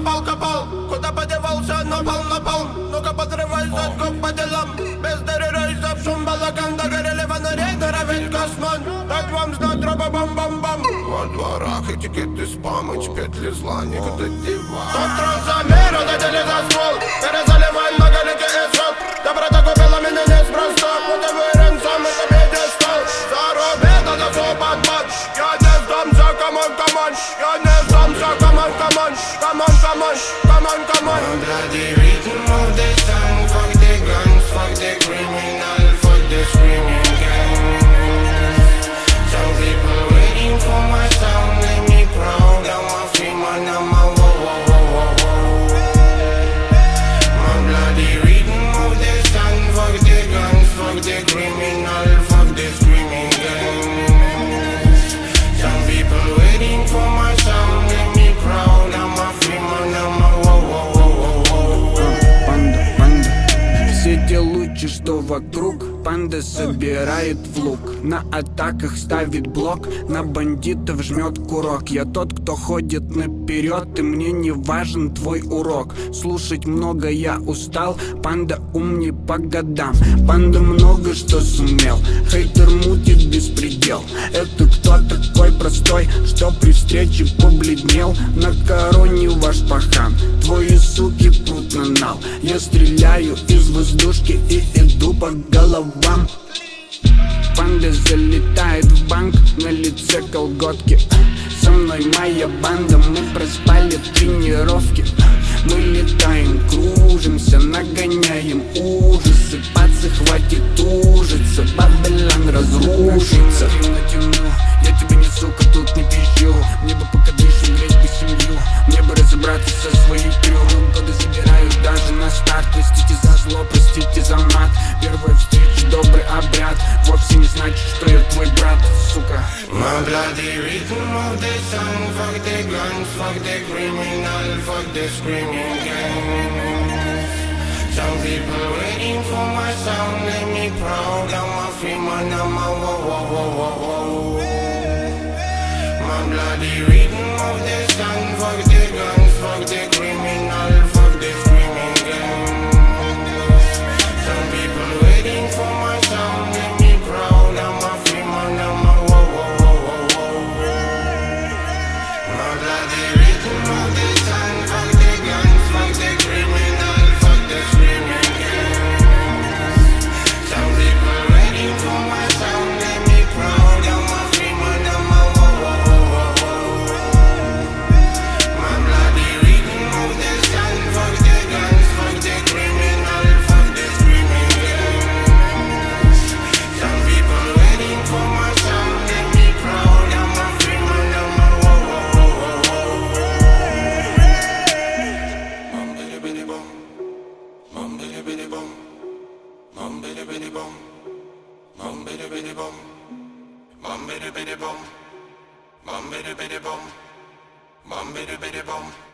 копал, куда подевался, напал. Ну-ка подрывай задков по делам. Без дыры рейсов, шум балаган, догорели фонарей, норовит космон. Дать вам знать, тропа бам-бам-бам. Во дворах этикеты спам, эти петли зла, никуда девать. Контроль замера, дадели за ствол. Перезаливай многоликий исход. Доброта купила меня неспроста. Вот и вырен сам, это пьедестал. Заруби, надо все под матч. Я не сдамся, камон. Я не сдамся, камон. Bloody rhythm of the sun. Fuck the guns, fuck the criminal, fuck the screaming gang. Some people waiting for my sound, make me proud. I'm a free man, I'm a wow. My bloody rhythm of the sun. Fuck the guns, fuck the criminal, fuck the screaming gang. Some people waiting for my sound, make me proud. I'm a free man, I'm a wow. Все те лучи, что вокруг, панда собирает в лук. На атаках ставит блок, на бандитов жмет курок. Я тот, кто ходит наперед, и мне не важен твой урок. Слушать много я устал, панда ум не по годам. Панда много что сумел, хейтер мутит беспредел. Это кто такой простой, что при встрече побледнел? На короне ваш пахан, твои суки прут на нал. Я стреляю из воздушки и иду по головам. Панда залетает в банк, на лице колготки. Со мной моя банда, мы проспали тренировки. Мы летаем, кружимся, нагоняем ужасы. Пацы, хватит ужиться, Бабилон разрушится. Натяну, я тебе не сука, тут не пизжу. Мне бы пока дышим, греть бы семью. Мне бы разобраться со своей крю. Годы забирают даже на старт. Простите за зло, простите за мат. Первая встреча, добрый обряд. Вовсе не значит, что я твой брат, сука. My bloody rhythm of the sun. Fuck the guns, fuck the criminal, fuck the screaming gangs. Some people waiting for my sound, make me proud. I'm a free man, I'm a wow. My bloody rhythm of the sun. Fuck the guns, fuck the criminal, fuck the screaming gangs. Some people waiting for my sound, make me proud. I'm a free man, I'm a wow. My bloody rhythm of the sun. Fuck the guns, fuck the criminal, fuck the screaming gangs. Some people waiting for my sound, make me proud. I'm a free man, I'm a wow. My bloody rhythm of the sun. Fuck the guns, fuck the criminal, fuck the screaming gangs. Some people waiting for my sound, make me proud. I'm a free man, I'm a wow. Bum bidi bidi bum, bum bidi bidi bum, bum bidi bidi bum, bum bidi bidi bum, bum bidi bidi bum, bum bidi bidi bum, bum bidi bidi bum.